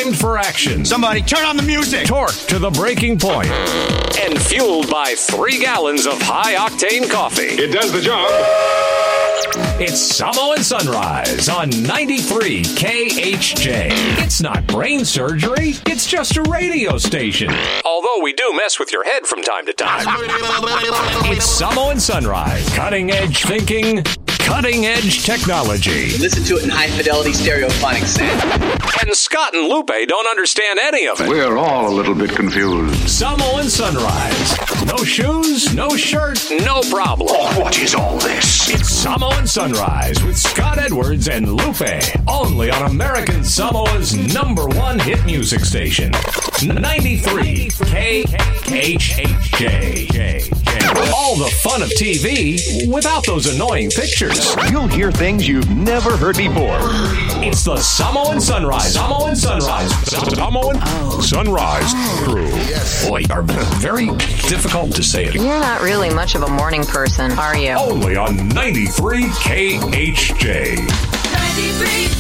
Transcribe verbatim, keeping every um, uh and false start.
primed for action. Somebody turn on the music. Torqued to the breaking point. And fueled by three gallons of high-octane coffee. It does the job. It's Samo and Sunrise on ninety-three K H J. It's not brain surgery. It's just a radio station. Although we do mess with your head from time to time. It's Samo and Sunrise. Cutting-edge thinking, cutting-edge technology. Listen to it in high-fidelity stereophonic sound. And Scott and Lupe don't understand any of it. We're all a little bit confused. Samo and Sunrise. No shoes, no shirt, no problem. Oh, what is all this? It's Samo and Sunrise with Scott Edwards and Lupe. Only on American Samoa's number one hit music station. ninety-three K H J. All the fun of T V without those annoying pictures. You'll hear things you've never heard before. It's the Samo and Sunrise. Samo and Sunrise. Samo and Sunrise crew. Boy, are very difficult to say it. You're not really much of a morning person, are you? Only on ninety-three K H J. ninety-three